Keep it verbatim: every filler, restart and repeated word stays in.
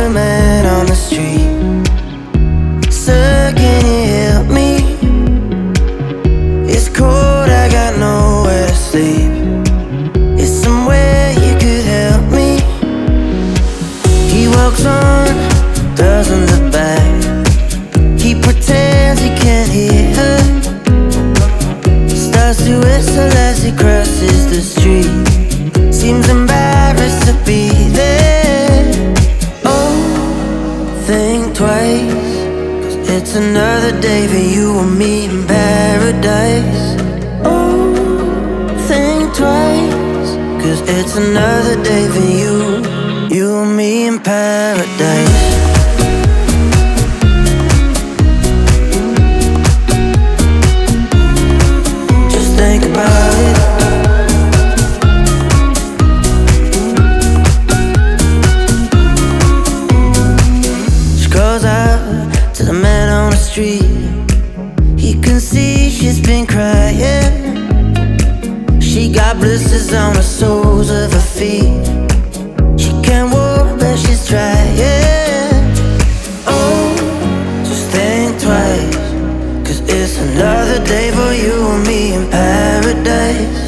the man on the street. Sir, can you help me? It's cold, I got nowhere to sleep. Is somewhere you could help me? He walks on, doesn't look back. He pretends he can't hear her. Starts to whistle as he crosses the street. Seems embarrassed to be there. Oh, think twice, 'cause it's another day for you and me in paradise. Oh, think twice, 'cause it's another day for you, you and me in paradise. Just think about it. Goes out to the man on the street. He can see she's been crying. She got blisters on the soles of her feet. She can't walk but she's trying. Oh, just think twice, 'cause it's another day for you and me in paradise.